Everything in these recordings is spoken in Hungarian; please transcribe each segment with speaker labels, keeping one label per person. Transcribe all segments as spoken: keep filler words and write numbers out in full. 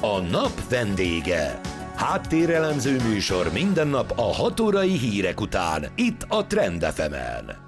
Speaker 1: A nap vendége. Háttérelemző műsor minden nap a hat órai hírek után, itt a Trend ef emen.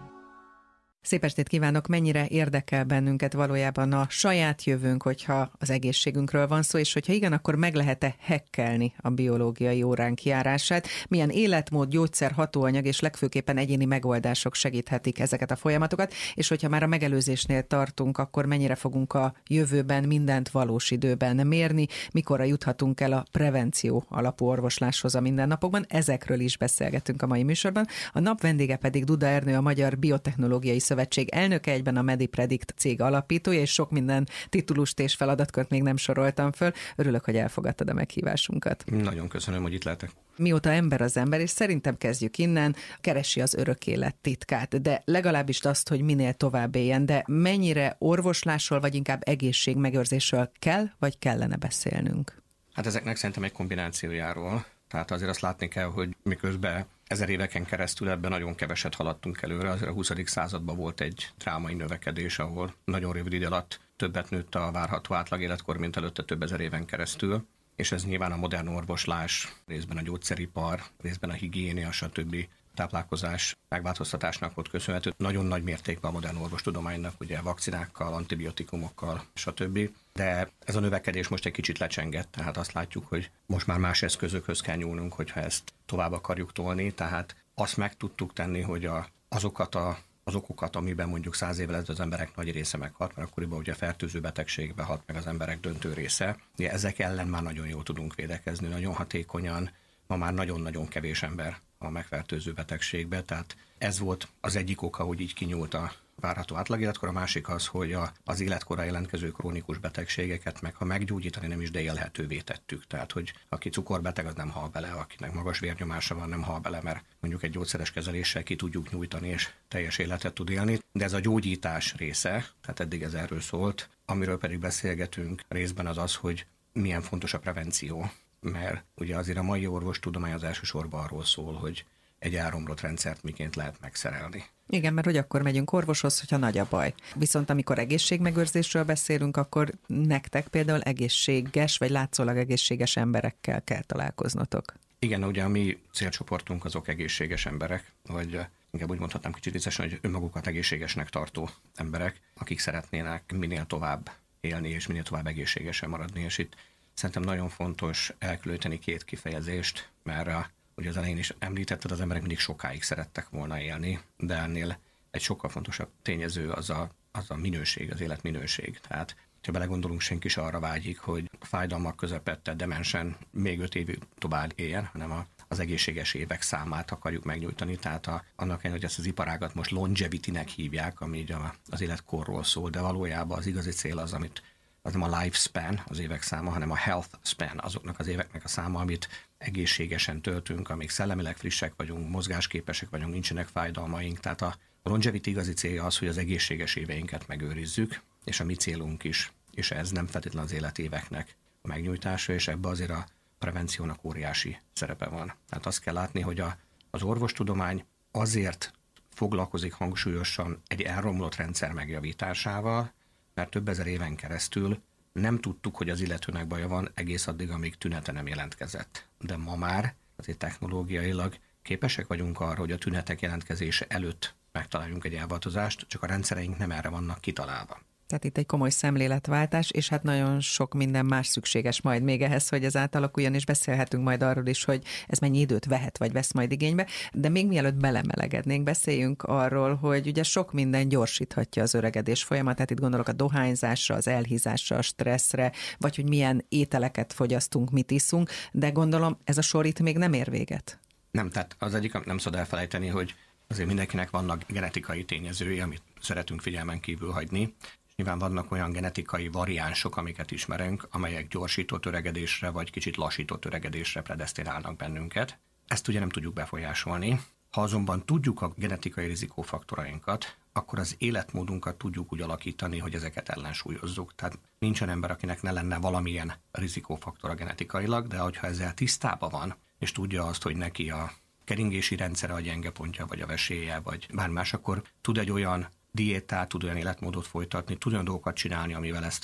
Speaker 2: Szép estét kívánok! Mennyire érdekel bennünket valójában a saját jövőnk, hogyha az egészségünkről van szó, és hogyha igen, akkor meg lehet-e hekkelni a biológiai óránk járását? Milyen életmód, gyógyszer, hatóanyag és legfőképpen egyéni megoldások segíthetik ezeket a folyamatokat? És hogyha már a megelőzésnél tartunk, akkor mennyire fogunk a jövőben mindent valós időben mérni? Mikorra juthatunk el a prevenció alapú orvosláshoz a mindennapokban? Ezekről is beszélgetünk a mai műsorban. A nap vendége pedig Duda Ernő, a Magyar Biotechnológiai Szövetség elnöke, egyben a MediPredict cég alapítója, és sok minden titulust és feladatkört még nem soroltam föl. Örülök, hogy elfogadtad a meghívásunkat.
Speaker 3: Nagyon köszönöm, hogy itt lehetek.
Speaker 2: Mióta ember az ember, és szerintem kezdjük innen, keresi az örök élet titkát, de legalábbis azt, hogy minél tovább éljen, de mennyire orvoslásról, vagy inkább egészségmegőrzésről kell, vagy kellene beszélnünk?
Speaker 3: Hát ezeknek szerintem egy kombinációjáról. Tehát azért azt látni kell, hogy miközben ezer éveken keresztül ebben nagyon keveset haladtunk előre. Azért a huszadik században volt egy drámai növekedés, ahol nagyon rövid idő alatt többet nőtt a várható átlag életkor, mint előtte több ezer éven keresztül. És ez nyilván a modern orvoslás, részben a gyógyszeripar, részben a higiénia, stb. Táplálkozás megváltoztatásnak volt köszönhető. Nagyon nagy mértékben a modern orvostudománynak, ugye vakcinákkal, antibiotikumokkal, stb. De ez a növekedés most egy kicsit lecsengett, tehát azt látjuk, hogy most már más eszközökhöz kell nyúlnunk, hogyha ezt tovább akarjuk tolni. Tehát azt meg tudtuk tenni, hogy a, azokat a az okokat, amiben mondjuk száz évvel ezelőtt az emberek nagy része meghalt, mert akkoriban ugye fertőző betegségbe halt meg az emberek döntő része. Ugye ezek ellen már nagyon jól tudunk védekezni, nagyon hatékonyan, ma már nagyon-nagyon kevés ember a megfertőző betegségbe, tehát ez volt az egyik oka, hogy így kinyúlt a várható átlagéletkor, a másik az, hogy a, az életkorra jelentkező krónikus betegségeket meg ha meggyógyítani nem is, de élhetővé tettük. Tehát, hogy aki cukorbeteg, az nem hal bele, akinek magas vérnyomása van, nem hal bele, mert mondjuk egy gyógyszeres kezeléssel ki tudjuk nyújtani, és teljes életet tud élni. De ez a gyógyítás része, tehát eddig ez erről szólt, amiről pedig beszélgetünk részben az az, hogy milyen fontos a prevenció, mert ugye azért a mai orvostudomány az elsősorban arról szól, hogy egy elromlott rendszert miként lehet megszerelni.
Speaker 2: Igen, mert hogy akkor megyünk orvoshoz, hogyha nagy a baj. Viszont amikor egészségmegőrzésről beszélünk, akkor nektek például egészséges, vagy látszólag egészséges emberekkel kell találkoznotok.
Speaker 3: Igen, ugye a mi célcsoportunk azok egészséges emberek, vagy inkább úgy mondhatnám kicsit viccesen, hogy önmagukat egészségesnek tartó emberek, akik szeretnének minél tovább élni, és minél tovább egészségesen maradni, és itt szerintem nagyon fontos elkülöníteni két kifejezést, mert ugye az elején is említetted, az emberek mindig sokáig szerettek volna élni, de ennél egy sokkal fontosabb tényező az a, az a minőség, az életminőség. Tehát, ha belegondolunk, senki is arra vágyik, hogy fájdalmak közepette demensen még öt évig tovább éljen, hanem a, az egészséges évek számát akarjuk megnyújtani. Tehát a, annak ellenére, hogy ezt az iparágat most longevity-nek hívják, ami így a, az életkorról szól, de valójában az igazi cél az, amit az nem a lifespan, az évek száma, hanem a health span, azoknak az éveknek a száma, amit egészségesen töltünk, amíg szellemileg frissek vagyunk, mozgásképesek vagyunk, nincsenek fájdalmaink. Tehát a longevity igazi célja az, hogy az egészséges éveinket megőrizzük, és a mi célunk is, és ez nem feltétlenül az életéveknek a megnyújtása, és ebbe azért a prevenciónak óriási szerepe van. Tehát azt kell látni, hogy a, az orvostudomány azért foglalkozik hangsúlyosan egy elromlott rendszer megjavításával, mert több ezer éven keresztül nem tudtuk, hogy az illetőnek baja van egész addig, amíg tünete nem jelentkezett. De ma már azért technológiailag képesek vagyunk arra, hogy a tünetek jelentkezése előtt megtaláljunk egy elváltozást, csak a rendszereink nem erre vannak kitalálva.
Speaker 2: Tehát itt egy komoly szemléletváltás, és hát nagyon sok minden más szükséges majd még ehhez, hogy ez átalakuljon, és beszélhetünk majd arról is, hogy ez mennyi időt vehet, vagy vesz majd igénybe. De még mielőtt belemelegednénk, beszéljünk arról, hogy ugye sok minden gyorsíthatja az öregedés folyamatát. Itt gondolok a dohányzásra, az elhízásra, a stresszre, vagy hogy milyen ételeket fogyasztunk, mit iszunk, de gondolom ez a sor itt még nem ér véget.
Speaker 3: Nem, tehát az egyik, nem szabad elfelejteni, hogy azért mindenkinek vannak genetikai tényezői, amit szeretünk figyelmen kívül hagyni. Nyilván vannak olyan genetikai variánsok, amiket ismerünk, amelyek gyorsított öregedésre vagy kicsit lassított öregedésre predesztinálnak bennünket. Ezt ugye nem tudjuk befolyásolni. Ha azonban tudjuk a genetikai rizikófaktorainkat, akkor az életmódunkat tudjuk úgy alakítani, hogy ezeket ellensúlyozzuk. Tehát nincsen ember, akinek ne lenne valamilyen rizikófaktora genetikailag, de hogyha ezzel tisztában van, és tudja azt, hogy neki a keringési rendszere a gyenge pontja, vagy a vesélye, vagy bármi más, akkor tud egy olyan diétát, tud olyan életmódot folytatni, tud olyan dolgokat csinálni, amivel ezt a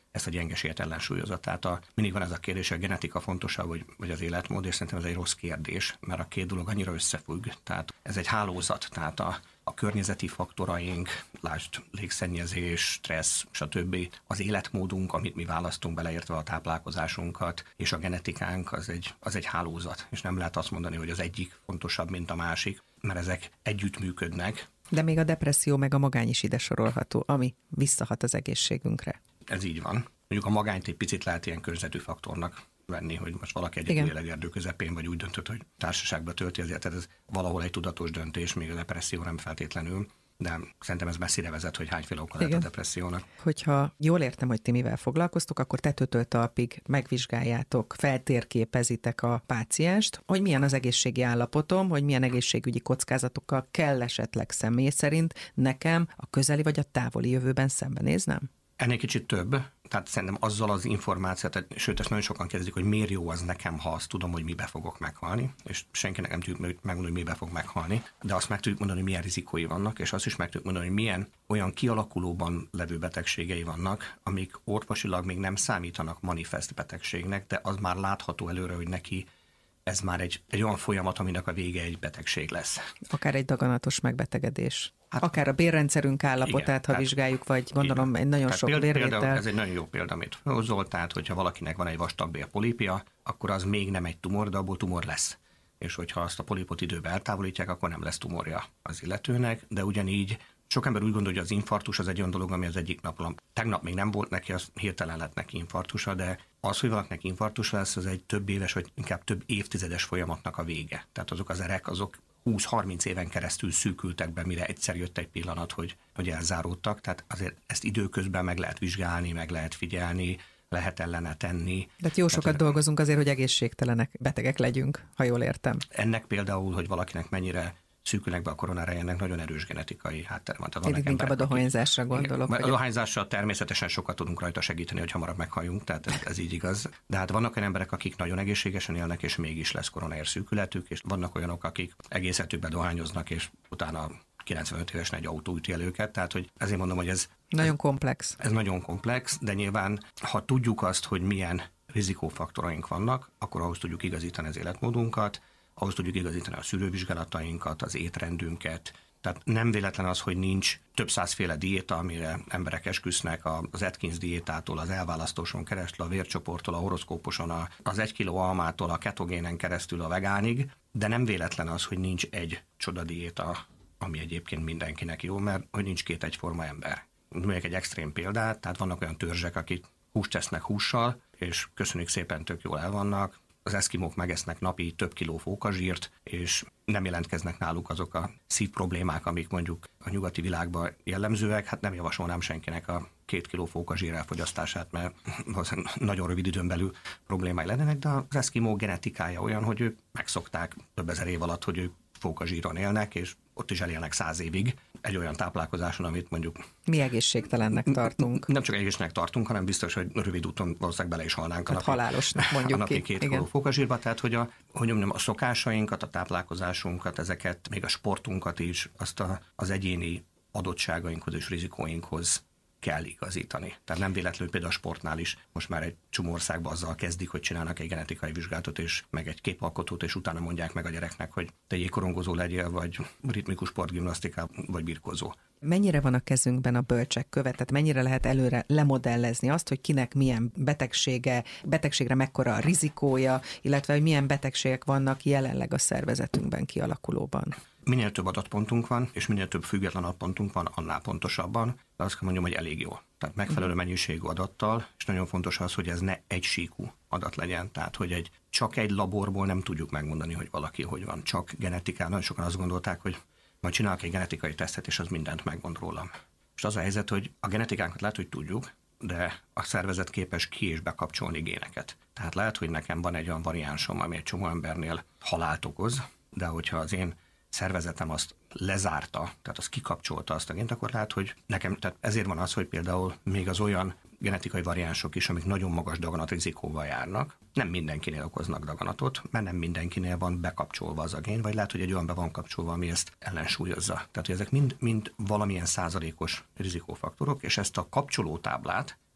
Speaker 3: ezt a gyengeséget ellensúlyozza. Tehát a, mindig van ez a kérdés, hogy a genetika fontosabb, vagy, vagy az életmód, és szerintem ez egy rossz kérdés, mert a két dolog annyira összefügg. Tehát ez egy hálózat, tehát a, a környezeti faktoraink, lásd légszennyezés, stressz, stb. Az életmódunk, amit mi választunk, beleértve a táplálkozásunkat, és a genetikánk, az egy, az egy hálózat, és nem lehet azt mondani, hogy az egyik fontosabb, mint a másik, mert ezek együttműködnek.
Speaker 2: De még a depresszió meg a magány is ide sorolható, ami visszahat az egészségünkre.
Speaker 3: Ez így van. Mondjuk a magányt egy picit lehet ilyen környezeti faktornak venni, hogy most valaki egyedül erdő közepén, vagy úgy döntött, hogy társaságba tölti azért, tehát ez valahol egy tudatos döntés, még a depresszió nem feltétlenül, de szerintem ez messzire vezet, hogy hányféle oka lehet a depressziónak.
Speaker 2: Hogyha jól értem, hogy ti mivel foglalkoztok, akkor tetőtől talpig megvizsgáljátok, feltérképezitek a pácienst, hogy milyen az egészségi állapotom, hogy milyen egészségügyi kockázatokkal kell esetleg személy szerint nekem a közeli vagy a távoli jövőben szembenéznem?
Speaker 3: Ennél kicsit több, tehát szerintem azzal az információt, sőt, ezt nagyon sokan kérdezik, hogy miért jó az nekem, ha azt tudom, hogy mibe fogok meghalni, és senkinek nem tudjuk megmondani, hogy mibe fog meghalni, de azt meg tudjuk mondani, hogy milyen rizikói vannak, és azt is meg tudjuk mondani, hogy milyen olyan kialakulóban levő betegségei vannak, amik orvosilag még nem számítanak manifest betegségnek, de az már látható előre, hogy neki ez már egy, egy olyan folyamat, aminek a vége egy betegség lesz.
Speaker 2: Akár egy daganatos megbetegedés. Hát, akár a bérrendszerünk állapotát, igen, ha tehát, vizsgáljuk, vagy gondolom igen. egy nagyon tehát sok
Speaker 3: például,
Speaker 2: vérvétel.
Speaker 3: Ez egy nagyon jó példa, amit hozol, tehát hogyha valakinek van egy vastagbélpolipja, akkor az még nem egy tumor, de abból tumor lesz. És hogyha azt a polipot időben eltávolítják, akkor nem lesz tumorja az illetőnek, de ugyanígy sok ember úgy gondolja, hogy az infarktus az egy olyan dolog, ami az egyik napon. Tegnap még nem volt neki, az hirtelen lett neki infarktusa, de az, hogy valakinek infarktus lesz, az egy több éves, vagy inkább több évtizedes folyamatnak a vége. Tehát azok az erek, azok húsz-harminc éven keresztül szűkültek be, mire egyszer jött egy pillanat, hogy, hogy elzáródtak. Tehát azért ezt időközben meg lehet vizsgálni, meg lehet figyelni, lehet ellene tenni.
Speaker 2: De jó sokat
Speaker 3: Tehát,
Speaker 2: dolgozunk azért, hogy egészségtelenek, betegek legyünk, ha jól értem.
Speaker 3: Ennek például, hogy valakinek mennyire szűkülnek be a koronára, ennek nagyon erős genetikai háttere van.
Speaker 2: Tehát van inkább a dohányzásra gondolok.
Speaker 3: A dohányzással természetesen sokat tudunk rajta segíteni, hogy hamarabb meghalljunk, tehát ez, ez így igaz. De hát vannak olyan emberek, akik nagyon egészségesen élnek, és mégis lesz koronaér szűkületük, és vannak olyanok, akik egész életükben dohányoznak, és utána kilencvenöt évesen egy autó üti el őket, tehát hogy ezért mondom, hogy ez
Speaker 2: nagyon komplex.
Speaker 3: Ez nagyon komplex, de nyilván, ha tudjuk azt, hogy milyen rizikófaktoraink vannak, akkor ahhoz tudjuk igazítani az életmódunkat, ahhoz tudjuk igazítani a szűrővizsgálatainkat, az étrendünket. Tehát nem véletlen az, hogy nincs több százféle diéta, amire emberek esküsznek, az Atkins diétától, az elválasztóson keresztül, a vércsoporttól, a horoszkóposon, az egy kiló almától, a ketogénen keresztül a vegánig, de nem véletlen az, hogy nincs egy csodadiéta, ami egyébként mindenkinek jó, mert hogy nincs két egyforma ember. Mondjuk egy extrém példát, tehát vannak olyan törzsek, akik húst tesznek hússal, és köszönjük szépen, tök jól el vannak. Az eszkimók megesznek napi több kiló fókazsírt, és nem jelentkeznek náluk azok a szívproblémák, amik mondjuk a nyugati világban jellemzőek. Hát nem javasolnám senkinek a két kiló fókazsír elfogyasztását, mert nagyon rövid időn belül problémái lennének, de az eszkimó genetikája olyan, hogy ők megszokták több ezer év alatt, hogy ők fókazsíron élnek, és ott is elélnek száz évig egy olyan táplálkozáson, amit mondjuk...
Speaker 2: Mi egészségtelennek tartunk.
Speaker 3: Nem csak egészségnek tartunk, hanem biztos, hogy rövid úton valószínűleg bele is halnánk.
Speaker 2: Hát napi, halálosnak mondjuk
Speaker 3: a napi
Speaker 2: ki.
Speaker 3: két kiló fókazsírba, tehát hogy, a, hogy mondjam, a szokásainkat, a táplálkozásunkat, ezeket, még a sportunkat is, azt a, az egyéni adottságainkhoz és rizikóinkhoz kell igazítani. Tehát nem véletlenül például a sportnál is most már egy csomó országban azzal kezdik, hogy csinálnak egy genetikai vizsgálatot, és meg egy képalkotót, és utána mondják meg a gyereknek, hogy te jégkorongozó legyél, vagy ritmikus sportgimnasztikál, vagy birkózó. Mennyire
Speaker 2: van a kezünkben a bölcsek követ, tehát mennyire lehet előre lemodellezni azt, hogy kinek milyen betegsége, betegségre mekkora a rizikója, illetve hogy milyen betegségek vannak jelenleg a szervezetünkben kialakulóban?
Speaker 3: Minél több adatpontunk van, és minél több független adatpontunk van, annál pontosabban, de azt kell mondjam, hogy elég jó. Tehát megfelelő mennyiségű adattal, és nagyon fontos az, hogy ez ne egysíkú adat legyen. Tehát, hogy egy, csak egy laborból nem tudjuk megmondani, hogy valaki hogy van. Csak genetikán. Nagyon sokan azt gondolták, hogy majd csinálok egy genetikai tesztet, és az mindent megmond rólam. És az a helyzet, hogy a genetikánkat lehet, hogy tudjuk, de a szervezet képes ki- és bekapcsolni géneket. Tehát lehet, hogy nekem van egy olyan variánsom, ami egy csomó embernél halált okoz, de hogyha az én szervezetem azt lezárta, tehát az kikapcsolta azt a gént, akkor lehet, hogy nekem, tehát ezért van az, hogy például még az olyan genetikai variánsok is, amik nagyon magas daganatrizikóval járnak, nem mindenkinél okoznak daganatot, mert nem mindenkinél van bekapcsolva az a gén, vagy lehet, hogy egy olyan be van kapcsolva, ami ezt ellensúlyozza. Tehát, hogy ezek mind, mind valamilyen százalékos rizikófaktorok, és ezt a kapcsolótáblát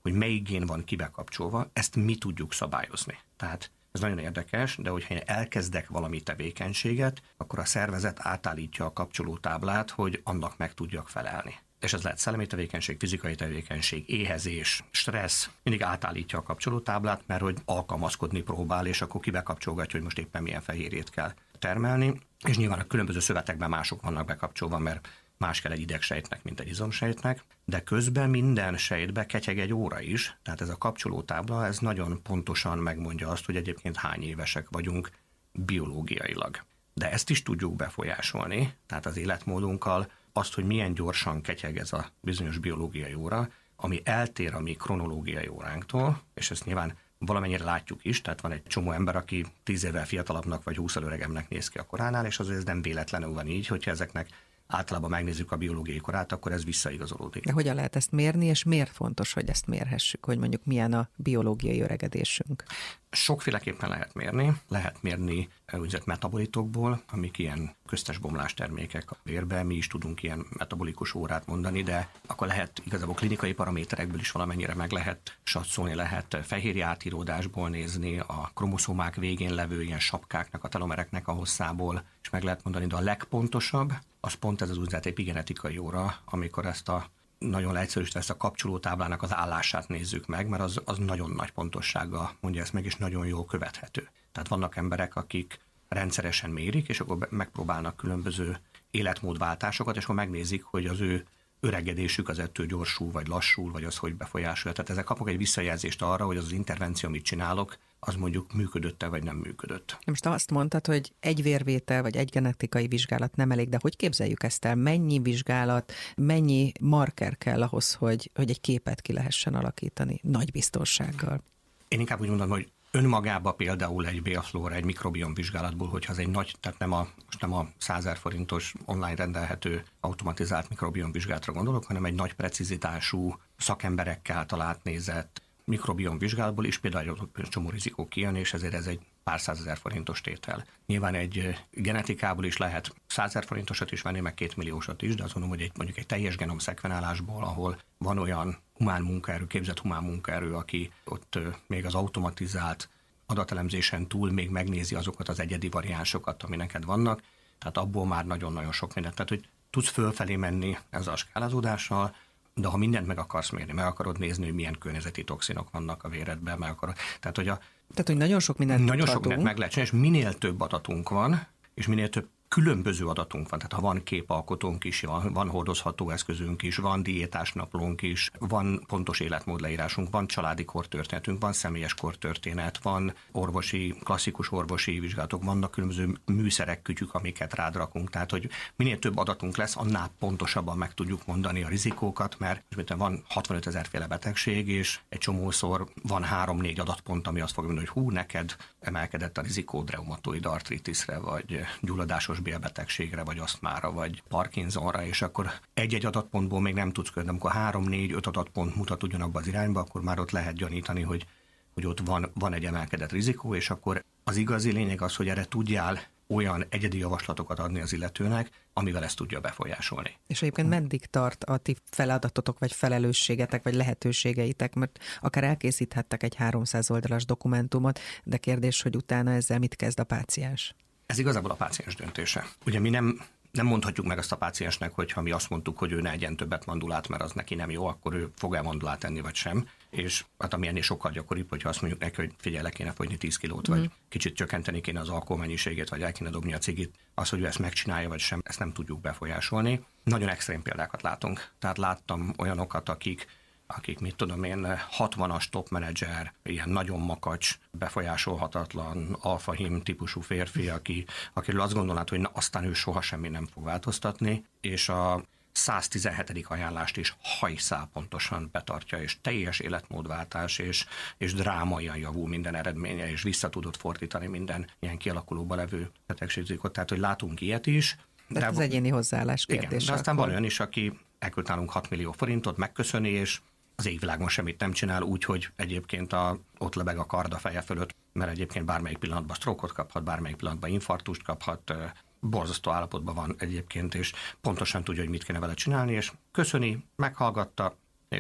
Speaker 3: hogy melyik gén van kibe kapcsolva, ezt mi tudjuk szabályozni. Tehát ez nagyon érdekes, de hogyha én elkezdek valami tevékenységet, akkor a szervezet átállítja a kapcsolótáblát, hogy annak meg tudjak felelni. És ez lehet szellemi tevékenység, fizikai tevékenység, éhezés, stressz, mindig átállítja a kapcsolótáblát, mert hogy alkalmazkodni próbál, és akkor kibekapcsolgatja, hogy most éppen milyen fehérjét kell termelni. És nyilván a különböző szövetekben mások vannak bekapcsolva, mert más kell egy idegsejtnek, mint egy izomsejtnek, de közben minden sejtbe ketyeg egy óra is, tehát ez a kapcsolótábla, ez nagyon pontosan megmondja azt, hogy egyébként hány évesek vagyunk biológiailag. De ezt is tudjuk befolyásolni, tehát az életmódunkkal, azt, hogy milyen gyorsan ketyeg ez a bizonyos biológiai óra, ami eltér a mi kronológiai óránktól, és ezt nyilván valamennyire látjuk is, tehát van egy csomó ember, aki tíz évvel fiatalabbnak vagy húsz öregemnek néz ki a koránál, és azért ez nem véletlenül van így, hogyha ezeknek általában megnézzük a biológiai korát, akkor ez visszaigazolódik.
Speaker 2: De hogyan lehet ezt mérni, és miért fontos, hogy ezt mérhessük, hogy mondjuk milyen a biológiai öregedésünk?
Speaker 3: Sokféleképpen lehet mérni. Lehet mérni úgynevezett metabolitokból, amik ilyen köztes bomlás termékek a vérbe, mi is tudunk ilyen metabolikus órát mondani, de akkor lehet igazából klinikai paraméterekből is valamennyire meg lehet satszolni, lehet fehérje átíródásból nézni, a kromoszómák végén levő ilyen sapkáknak, a telomereknek a hosszából, és meg lehet mondani, de a legpontosabb, az pont ez az úgynevezett epigenetikai óra, amikor ezt a nagyon leegyszerűsítve ezt a kapcsolótáblának az állását nézzük meg, mert az, az nagyon nagy pontossággal mondja ezt meg, és nagyon jól követhető. Tehát vannak emberek, akik rendszeresen mérik, és akkor megpróbálnak különböző életmódváltásokat, és akkor megnézik, hogy az ő öregedésük az ettől gyorsul, vagy lassul, vagy az hogy befolyásolja. Tehát ezzel kapok egy visszajelzést arra, hogy az az intervenció, amit csinálok, az mondjuk működött-e, vagy nem működött.
Speaker 2: Most azt mondtad, hogy egy vérvétel, vagy egy genetikai vizsgálat nem elég, de hogy képzeljük ezt el? Mennyi vizsgálat, mennyi marker kell ahhoz, hogy, hogy egy képet ki lehessen alakítani nagy biztonsággal?
Speaker 3: Én inkább úgy mondom, hogy önmagában például egy bélflóra, egy mikrobiom vizsgálatból, hogyha az egy nagy, tehát nem a, most nem a százezer forintos online rendelhető automatizált mikrobiom vizsgálatra gondolok, hanem egy nagy precizitású szakemberekkel által átnézett mikrobiom vizsgálatból is például egy csomó rizikó kijön, és ezért ez egy pár százezer forintos tétel. Nyilván egy genetikából is lehet százezer forintosat is venni, meg két milliósat is, de azt mondom, hogy egy, mondjuk egy teljes genom szekvenálásból, ahol van olyan humán munkaerő, képzett humán munkaerő, aki ott még az automatizált adatelemzésen túl még megnézi azokat az egyedi variánsokat, ami neked vannak, tehát abból már nagyon-nagyon sok mindent. Tehát, hogy tudsz fölfelé menni ezzel a skálázódással, de ha mindent meg akarsz mérni, meg akarod nézni, hogy milyen környezeti toxinok vannak a véredben, meg akarod. Tehát, hogy, a,
Speaker 2: Tehát, hogy nagyon sok mindent
Speaker 3: Nagyon sok mindent meg lehet csinálni, és minél több adatunk van, és minél több különböző adatunk van, tehát ha van képalkotónk is, van, van hordozható eszközünk is, van diétás naplónk is, van pontos életmódleírásunk, van családi kortörténetünk, van személyes kortörténet, van orvosi, klasszikus orvosi vizsgálatok, vannak különböző műszerek, kütyük, amiket rád rakunk, tehát hogy minél több adatunk lesz, annál pontosabban meg tudjuk mondani a rizikókat, mert most van hatvanötezer féle betegség, és egy csomószor van három-négy adatpont, ami azt fogja mondani, hogy hú, neked emelkedett a rizikód reumatoid artritisre, vagy gyulladásos bélbetegségre, vagy asztmára, vagy Parkinsonra, és akkor egy-egy adatpontból még nem tudsz követni. Amikor három-négy-öt adatpont mutat ugyanabba az irányba, akkor már ott lehet gyanítani, hogy, hogy ott van, van egy emelkedett rizikó, és akkor az igazi lényeg az, hogy erre tudjál olyan egyedi javaslatokat adni az illetőnek, amivel ezt tudja befolyásolni.
Speaker 2: És egyébként meddig tart a ti feladatotok, vagy felelősségetek, vagy lehetőségeitek, mert akár elkészíthettek egy háromszáz oldalas dokumentumot, de kérdés, hogy utána ezzel mit kezd a páciens?
Speaker 3: Ez igazából a páciens döntése. Ugye mi nem, nem mondhatjuk meg azt a páciensnek, hogy ha mi azt mondtuk, hogy ő ne egyen többet mandulát, mert az neki nem jó, akkor ő fog-e mandulát enni, vagy sem. És hát ami ennél sokkal gyakoribb, hogyha azt mondjuk neki, hogy figyelj, le kéne fogyni tíz kilót, mm. vagy kicsit csökkenteni kéne az alkoholmennyiségét, vagy el kéne dobni a cigit, az, hogy ő ezt megcsinálja, vagy sem, ezt nem tudjuk befolyásolni. Nagyon extrém példákat látunk. Tehát láttam olyanokat, akik akik, mit tudom én, hatvanas top menedzser, ilyen nagyon makacs, befolyásolhatatlan, alfahím típusú férfi, aki, akiről azt gondolnád, hogy na, aztán ő soha semmi nem fog változtatni, és a száztizenhetedik ajánlást is hajszál pontosan betartja, és teljes életmódváltás, és, és drámaian javul minden eredménye, és vissza tudod fordítani minden ilyen kialakulóban levő betegségzikot. Tehát, hogy látunk ilyet is.
Speaker 2: De, de az egyéni hozzáállás kérdése.
Speaker 3: Igen, de aztán akkor van olyan is, aki elküld nálunk hat millió forintot, megköszöni, és az égvilágon semmit nem csinál, úgyhogy egyébként a, ott lebeg a kard a feje fölött, mert egyébként bármelyik pillanatban sztrókot kaphat, bármelyik pillanatban infarktust kaphat, borzasztó állapotban van egyébként, és pontosan tudja, hogy mit kéne vele csinálni, és köszöni, meghallgatta, és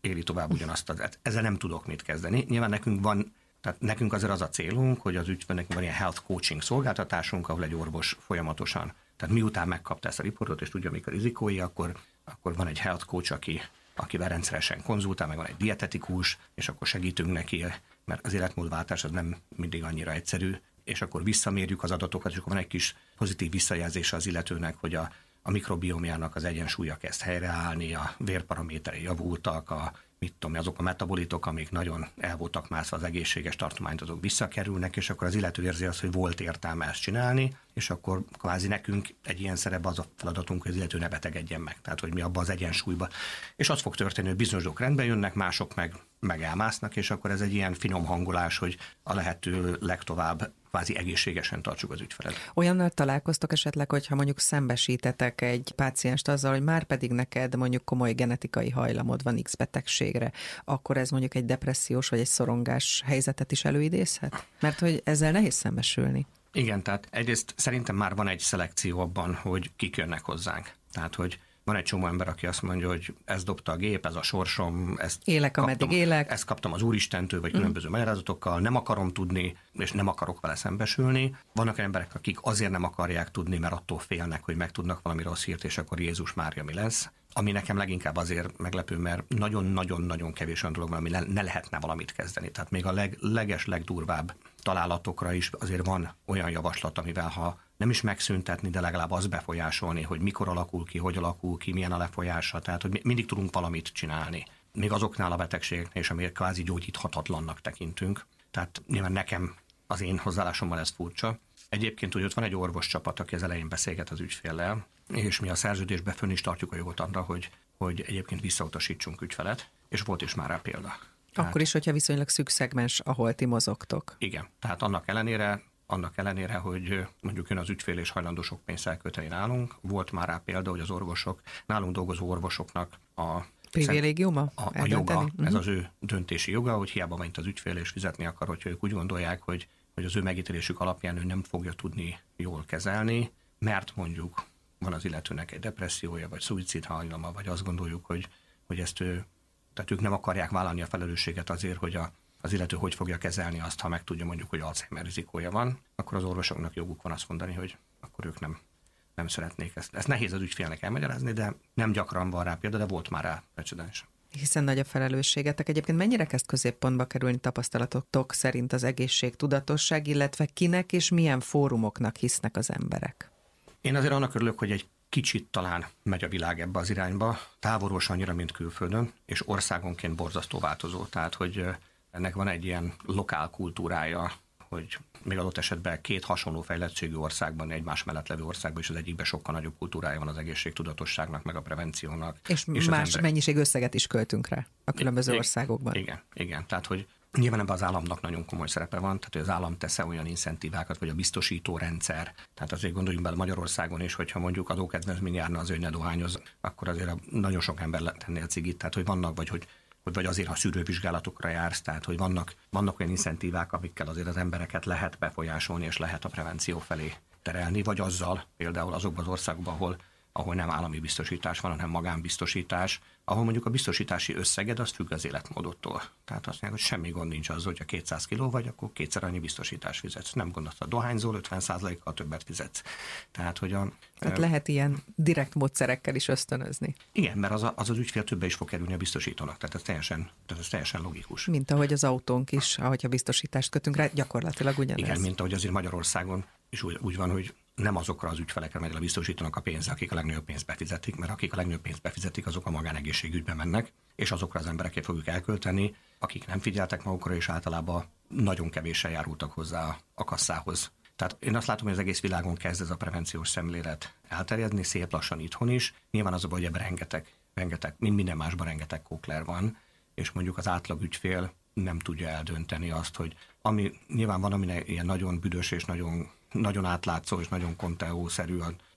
Speaker 3: éli tovább ugyanazt. Az, ezzel nem tudok mit kezdeni. Nyilván nekünk van, tehát nekünk azért az a célunk, hogy az ügyfeleknek van ilyen health coaching szolgáltatásunk, ahol egy orvos folyamatosan, tehát miután megkapta ezt a riportot, és tudja, mik a rizikói, akkor, akkor van egy health coach, aki, akivel rendszeresen konzultál, meg van egy dietetikus, és akkor segítünk neki, mert az életmódváltás az nem mindig annyira egyszerű, és akkor visszamérjük az adatokat, és akkor van egy kis pozitív visszajelzése az illetőnek, hogy a, a mikrobiomjának az egyensúlya kezd helyreállni, a vérparaméterei javultak, a, mit tudom, azok a metabolitok, amik nagyon el voltak mászva az egészséges tartományt, azok visszakerülnek, és akkor az illető érzi azt, hogy volt értelme ezt csinálni, és akkor kvázi nekünk egy ilyen szerepben az a feladatunk, hogy az illető ne betegedjen meg, tehát hogy mi abba az egyensúlyba. És az fog történni, hogy bizonyos dolgok rendben jönnek, mások meg, meg elmásznak, és akkor ez egy ilyen finom hangolás, hogy a lehető legtovább kvázi egészségesen tartsuk az ügyfelet.
Speaker 2: Olyannal találkoztok esetleg, hogyha mondjuk szembesítetek egy pácienst azzal, hogy már pedig neked mondjuk komoly genetikai hajlamod van X betegségre, akkor ez mondjuk egy depressziós vagy egy szorongás helyzetet is előidézhet? Mert hogy ezzel nehéz szembesülni.
Speaker 3: Igen, tehát egyrészt szerintem már van egy szelekció abban, hogy kik jönnek hozzánk. Tehát, hogy van egy csomó ember, aki azt mondja, hogy ez dobta a gép, ez a sorsom, ezt
Speaker 2: élek,
Speaker 3: kaptam,
Speaker 2: ameddig élek.
Speaker 3: Ezt kaptam az Úristentől, vagy különböző mm. magyarázatokkal, nem akarom tudni, és nem akarok vele szembesülni. Vannak emberek, akik azért nem akarják tudni, mert attól félnek, hogy megtudnak valami rossz hírt, és akkor Jézus Mária mi lesz. Ami nekem leginkább azért meglepő, mert nagyon-nagyon-nagyon kevés olyan dolog van, ami ne, ne lehetne valamit kezdeni. Tehát még a leg, leges, legdurvább találatokra is azért van olyan javaslat, amivel ha nem is megszüntetni, de legalább az befolyásolni, hogy mikor alakul ki, hogy alakul ki, milyen a lefolyása, tehát hogy mindig tudunk valamit csinálni. Még azoknál a betegségeknél is, amelyek kvázi gyógyíthatatlannak tekintünk. Tehát nyilván nekem az én hozzáállásommal ez furcsa. Egyébként úgy ott van egy orvoscsapat, aki az elején beszélget az ügyféllel, és mi a szerződésbe fönn is tartjuk a jogot arra, hogy, hogy egyébként visszautasítsunk ügyfelet, és volt is már rá példa. Tehát,
Speaker 2: akkor is, hogyha viszonylag szűk szegmens, ahol ti mozogtok.
Speaker 3: Igen, tehát annak ellenére, annak ellenére, hogy mondjuk jön az ügyfél és hajlandó sok pénzt elkölteni nálunk, volt már rá példa, hogy az orvosok, nálunk dolgozó orvosoknak a
Speaker 2: privilégiuma?
Speaker 3: A, a joga, uh-huh. ez az ő döntési joga, hogy hiába van itt az ügyfél és fizetni akar, hogyha ők úgy gondolják, hogy, hogy az ő megítélésük alapján ő nem fogja tudni jól kezelni, mert mondjuk van az illetőnek egy depressziója, vagy szuicidhajlama, vagy azt gondoljuk, hogy, hogy ezt ő, tehát ők nem akarják vállalni a felelősséget azért, hogy a, az illető hogy fogja kezelni azt, ha megtudja mondjuk, hogy Alzheimer rizikója van, akkor az orvosoknak joguk van azt mondani, hogy akkor ők nem, nem szeretnék ezt. Ezt nehéz az ügyfélnek elmagyarázni, de nem gyakran van rá példa, de volt már rá precedens.
Speaker 2: Hiszen nagy a felelősségetek. Egyébként mennyire kezd középpontba kerülni tapasztalatotok szerint az egészségtudatosság, illetve kinek és milyen fórumoknak hisznek az emberek?
Speaker 3: Én azért annak örülök, hogy egy kicsit talán megy a világ ebbe az irányba, távolról annyira, mint külföldön, és országonként borzasztó változó. Tehát, hogy ennek van egy ilyen lokál kultúrája, hogy még adott esetben két hasonló fejlettségű országban, egymás mellett levő országban, és az egyikben sokkal nagyobb kultúrája van az egészségtudatosságnak, meg a prevenciónak.
Speaker 2: És, és más emberek... mennyiség összeget is költünk rá a különböző I- országokban.
Speaker 3: Igen, igen. Tehát, hogy nyilván ebben az államnak nagyon komoly szerepe van, tehát hogy az állam tesz olyan incentívákat, vagy a biztosító rendszer. Tehát azért gondoljunk bele Magyarországon is, hogyha mondjuk adókedvezmény járna az, hogy ne dohányoz, akkor azért nagyon sok ember tenné a cigit. Tehát, hogy vannak, vagy hogy hogy vagy azért, ha szűrővizsgálatokra jársz, tehát hogy vannak, vannak olyan incentívák, amikkel azért az embereket lehet befolyásolni, és lehet a prevenció felé terelni, vagy azzal például azokban az országokban, ahol, ahol nem állami biztosítás van, hanem magánbiztosítás, ahol mondjuk a biztosítási összeged az függ az életmódodtól. Tehát azt mondják, hogy semmi gond nincs az, hogyha kétszáz kiló vagy, akkor kétszer annyi biztosítás fizetsz. Nem gondolsz, a dohányzól ötven százalékkal többet fizetsz. Tehát, hogy a,
Speaker 2: Tehát lehet ilyen direkt módszerekkel is ösztönözni.
Speaker 3: Igen, mert az a, az, az ügyfél többe is fog kerülni a biztosítónak. Tehát ez teljesen, tehát ez teljesen logikus.
Speaker 2: Mint ahogy az autónk is, ahogyha biztosítást kötünk rá, gyakorlatilag ugyanez.
Speaker 3: Igen, mint ahogy azért Magyarországon is úgy, úgy van, hogy nem azokra az ügyfelekre megy a biztosítónak a pénze, akik a legnagyobb pénzt befizetik, mert akik a legnagyobb pénzt befizetik, azok a magánegészségügybe mennek, és azokra az emberekért fogjuk elkölteni, akik nem figyeltek magukra, és általában nagyon kevéssel járultak hozzá a kasszához. Tehát én azt látom, hogy az egész világon kezd ez a prevenciós szemlélet elterjedni, szép lassan itthon is. Nyilván az a baj, hogy ebben rengeteg, rengeteg, mind minden másban rengeteg kókler van, és mondjuk az átlag ügyfél nem tudja eldönteni azt, hogy ami nyilván van, ami ilyen nagyon büdös és nagyon, nagyon átlátszó és nagyon konteószerű,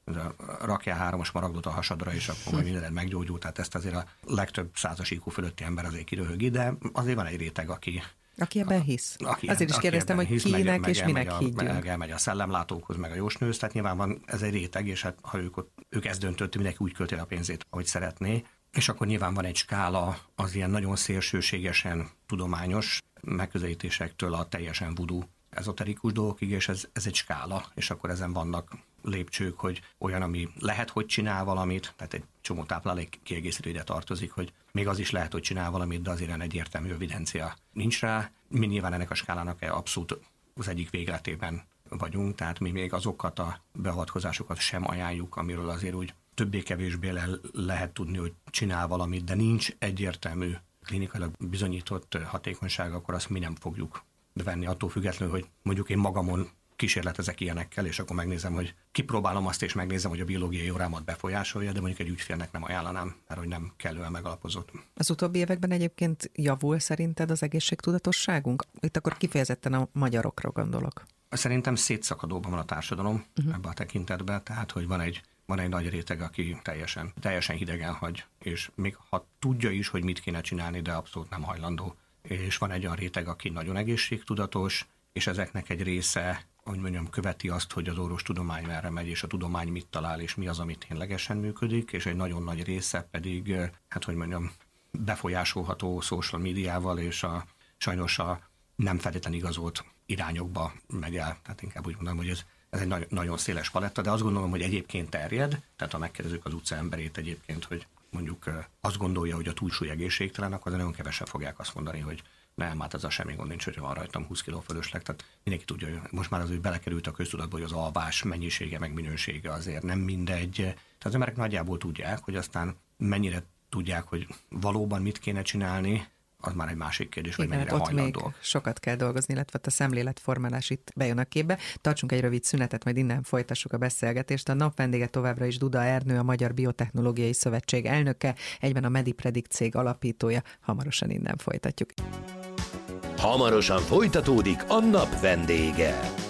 Speaker 3: rakjál három smaragdot a hasadra, és akkor majd mindened meggyógyul, tehát ezt azért a legtöbb százas í kú fölötti ember azért kiröhögi, de azért van egy réteg, aki
Speaker 2: Aki ebben hisz.
Speaker 3: Aki,
Speaker 2: Azért is
Speaker 3: aki
Speaker 2: kérdeztem, hogy
Speaker 3: hisz,
Speaker 2: kinek
Speaker 3: meg,
Speaker 2: és
Speaker 3: meg
Speaker 2: minek
Speaker 3: a,
Speaker 2: higgyünk.
Speaker 3: Meg elmegy a szellemlátókhoz, meg a jósnőz, tehát nyilván van ez egy réteg, és hát ha ők, ők ezt döntött, mindenki úgy költi a pénzét, ahogy szeretné. És akkor nyilván van egy skála az ilyen nagyon szélsőségesen tudományos megközelítésektől a teljesen voodoo ezoterikus dolgokig, és ez, ez egy skála, és akkor ezen vannak lépcsők, hogy olyan, ami lehet, hogy csinál valamit, tehát egy csomó táplálék kiegészítő ide tartozik, hogy még az is lehet, hogy csinál valamit, de azért egyértelmű evidencia nincs rá. Mi nyilván ennek a skálának abszolút az egyik végletében vagyunk, tehát mi még azokat a beavatkozásokat sem ajánljuk, amiről azért úgy többé-kevésbé le lehet tudni, hogy csinál valamit, de nincs egyértelmű klinikailag bizonyított hatékonyság, akkor azt mi nem fogjuk venni, attól függetlenül, hogy mondjuk én magamon kísérletezek ilyenekkel, és akkor megnézem, hogy kipróbálom azt, és megnézem, hogy a biológiai órámat befolyásolja, de mondjuk egy ügyfélnek nem ajánlanám, mert hogy nem kellően megalapozott.
Speaker 2: Az utóbbi években egyébként javul szerinted az egészségtudatosságunk? Itt akkor kifejezetten a magyarokra gondolok.
Speaker 3: Szerintem szétszakadóban van a társadalom uh-huh. ebben a tekintetben, tehát hogy van egy Van egy nagy réteg, aki teljesen, teljesen hidegen hagy, és még ha tudja is, hogy mit kéne csinálni, de abszolút nem hajlandó. És van egy olyan réteg, aki nagyon egészségtudatos, és ezeknek egy része, hogy mondjam, követi azt, hogy az orvostudomány merre megy, és a tudomány mit talál, és mi az, amit ténylegesen működik, és egy nagyon nagy része pedig, hát hogy mondjam, befolyásolható social médiával, és a, sajnos a nem feltétlenül igazolt irányokba megy el. Tehát inkább úgy mondom, hogy ez Ez egy nagyon, nagyon széles paletta, de azt gondolom, hogy egyébként terjed, tehát ha megkérdezzük az utca emberét egyébként, hogy mondjuk azt gondolja, hogy a túlsúly egészségtelen, akkor nagyon kevesen fogják azt mondani, hogy nem, hát ez a semmi gond nincs, hogy van rajtam húsz kiló fölösleg. Tehát mindenki tudja, hogy most már az, hogy belekerült a köztudatba, hogy az alvás mennyisége meg minősége azért nem mindegy. Tehát az emberek nagyjából tudják, hogy aztán mennyire tudják, hogy valóban mit kéne csinálni, az már egy másik kérdés, hogy mennyire hajlandóak.
Speaker 2: Még sokat kell dolgozni, illetve a szemléletformálás itt bejön a képbe. Tartsunk egy rövid szünetet, majd innen folytassuk a beszélgetést. A nap vendége továbbra is Duda Ernő, a Magyar Biotechnológiai Szövetség elnöke, egyben a Medipredict cég alapítója. Hamarosan innen folytatjuk.
Speaker 1: Hamarosan folytatódik a nap vendége.